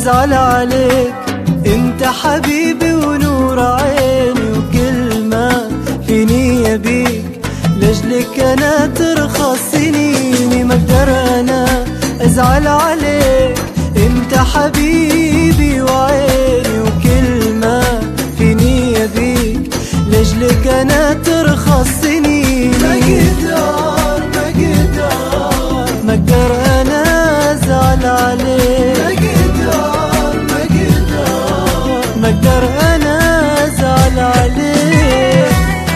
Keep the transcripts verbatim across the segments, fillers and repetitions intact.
أزعل عليك، انت حبيبي ونور عيني، وكل ما فيني يبيك، لجلك انا ترخص سنيني. ما اقدر انا ازعل عليك، انت حبيبي وعيني، وكل ما فيني يبيك، لجلك انا ترخص سنيني. ما اقدر ما اقدر ما اقدر انا ازعل عليك، ما اقدر ما اقدر انا ازعل عليك.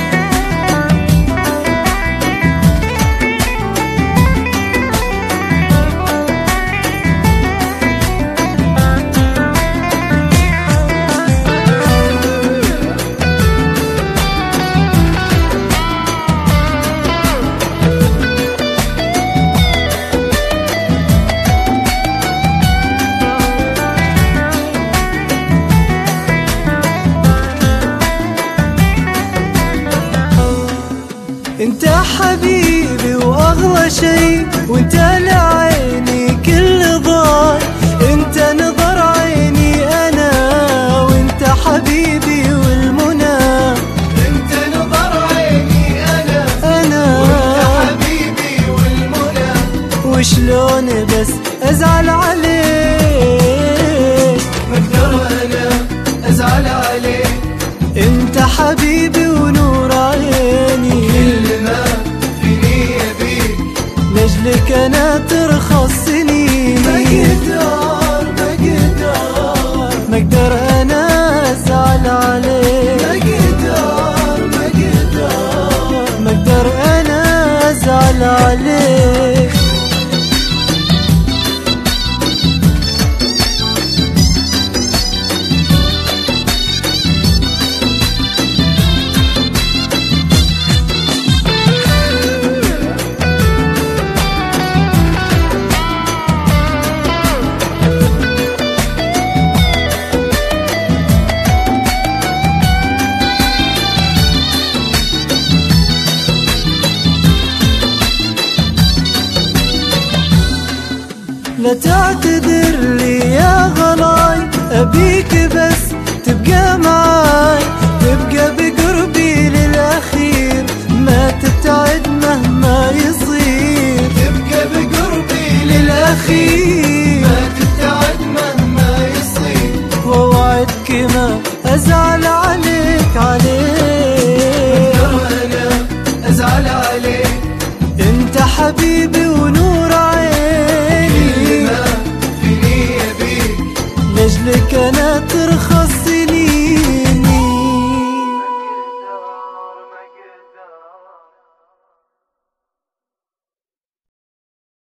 انت حبيبي واغلى شي، وانت لعيني كل ضاي، انت نظر عيني انا، وانت حبيبي والمنى، انت نظر عيني انا انا وانت حبيبي والمنى. وشلون بس ازعل عليك، ما اقدر انا ازعل عليك، انت حبيبي ونور عيني، كل ما فيني يبيك، لجلك انا ترخص سنيني. ما اقدر ما اقدر ما اقدر انا ازعل عليك، ما اقدر ما اقدر ما اقدر انا ازعل عليك. لا تعتذر لي يا غلاي، أبيك بس تبقى معاي، تبقى بقربي للأخير، ما تبتعد مهما يصير، تبقى بقربي للأخير، ما تبتعد مهما يصير. ووعدك ما أزعل